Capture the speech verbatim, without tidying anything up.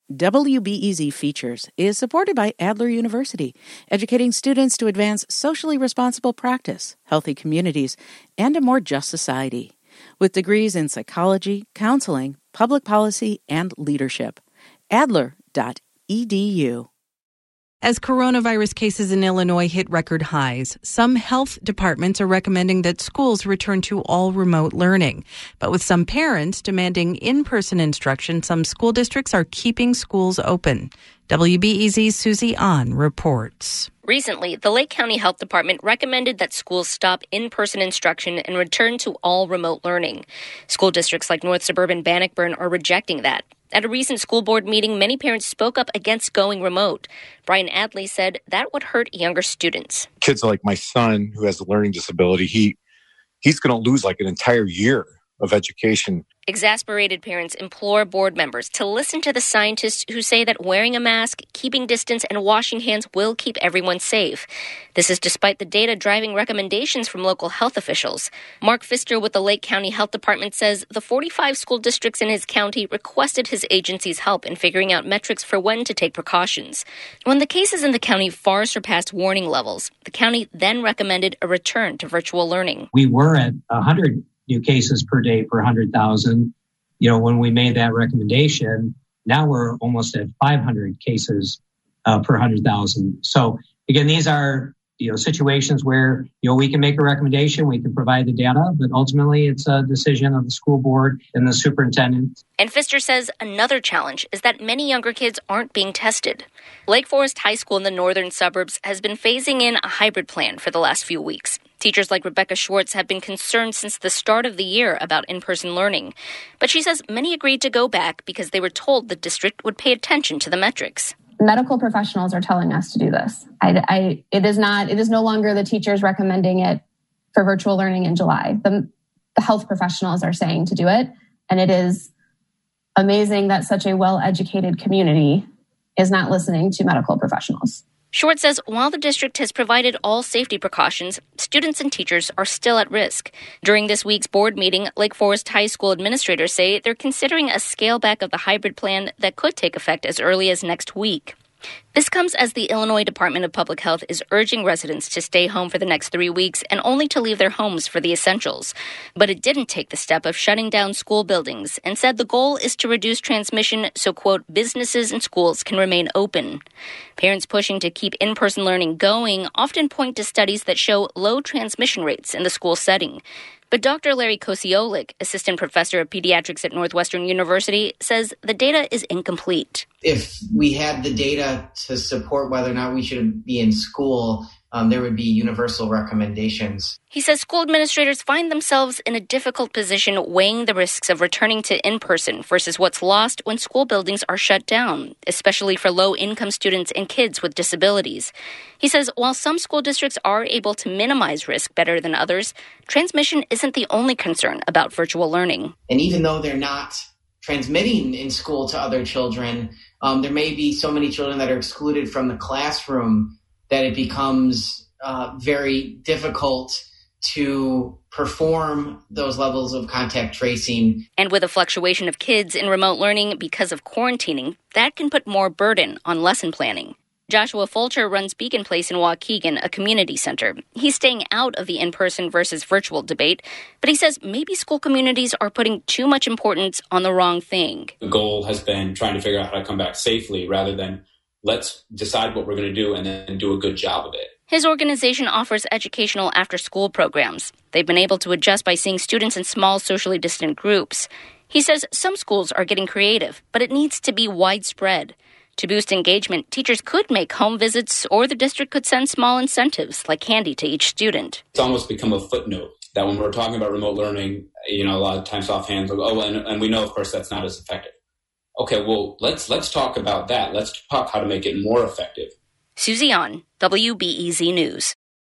W B E Z Features is supported by Adler University, educating students to advance socially responsible practice, healthy communities, and a more just society. With degrees in psychology, counseling, public policy, and leadership. Adler dot E D U. As coronavirus cases in Illinois hit record highs, some health departments are recommending that schools return to all remote learning. But with some parents demanding in-person instruction, some school districts are keeping schools open. W B E Z's Susie Ahn reports. Recently, the Lake County Health Department recommended that schools stop in-person instruction and return to all remote learning. School districts like North Suburban Bannockburn are rejecting that. At a recent school board meeting, many parents spoke up against going remote. Brian Adley said that would hurt younger students. Kids like my son, who has a learning disability, he he's going to lose like an entire year of education. Exasperated parents implore board members to listen to the scientists who say that wearing a mask, keeping distance, and washing hands will keep everyone safe. This is despite the data driving recommendations from local health officials. Mark Pfister with the Lake County Health Department says the forty-five school districts in his county requested his agency's help in figuring out metrics for when to take precautions. When the cases in the county far surpassed warning levels, the county then recommended a return to virtual learning. We were at one hundred new cases per day per one hundred thousand. You know, when we made that recommendation, now we're almost at five hundred cases uh, per one hundred thousand. So again, these are, you know, situations where, you know, we can make a recommendation, we can provide the data, but ultimately it's a decision of the school board and the superintendent. And Pfister says another challenge is that many younger kids aren't being tested. Lake Forest High School in the northern suburbs has been phasing in a hybrid plan for the last few weeks. Teachers like Rebecca Schwartz have been concerned since the start of the year about in-person learning. But she says many agreed to go back because they were told the district would pay attention to the metrics. Medical professionals are telling us to do this. I, I, it is not, it is no longer the teachers recommending it for virtual learning in July. The, the health professionals are saying to do it. And it is amazing that such a well-educated community is not listening to medical professionals. Schwartz says while the district has provided all safety precautions, students and teachers are still at risk. During this week's board meeting, Lake Forest High School administrators say they're considering a scale back of the hybrid plan that could take effect as early as next week. This comes as the Illinois Department of Public Health is urging residents to stay home for the next three weeks and only to leave their homes for the essentials. But it didn't take the step of shutting down school buildings and said the goal is to reduce transmission so, quote, businesses and schools can remain open. Parents pushing to keep in-person learning going often point to studies that show low transmission rates in the school setting. But Doctor Larry Kociolik, assistant professor of pediatrics at Northwestern University, says the data is incomplete. If we had the data to support whether or not we should be in school, um, there would be universal recommendations. He says school administrators find themselves in a difficult position weighing the risks of returning to in-person versus what's lost when school buildings are shut down, especially for low-income students and kids with disabilities. He says while some school districts are able to minimize risk better than others, transmission isn't the only concern about virtual learning. And even though they're not transmitting in school to other children, um, there may be so many children that are excluded from the classroom that it becomes uh, very difficult to perform those levels of contact tracing. And with a fluctuation of kids in remote learning because of quarantining, that can put more burden on lesson planning. Joshua Fulcher runs Beacon Place in Waukegan, a community center. He's staying out of the in-person versus virtual debate, but he says maybe school communities are putting too much importance on the wrong thing. The goal has been trying to figure out how to come back safely rather than let's decide what we're going to do and then do a good job of it. His organization offers educational after-school programs. They've been able to adjust by seeing students in small, socially distant groups. He says some schools are getting creative, but it needs to be widespread. To boost engagement, teachers could make home visits or the district could send small incentives like candy to each student. It's almost become a footnote that when we're talking about remote learning, you know, a lot of times offhand, like, oh, and, and we know, of course, that's not as effective. Okay, well, let's let's talk about that. Let's talk how to make it more effective. Susie Ahn, W B E Z News.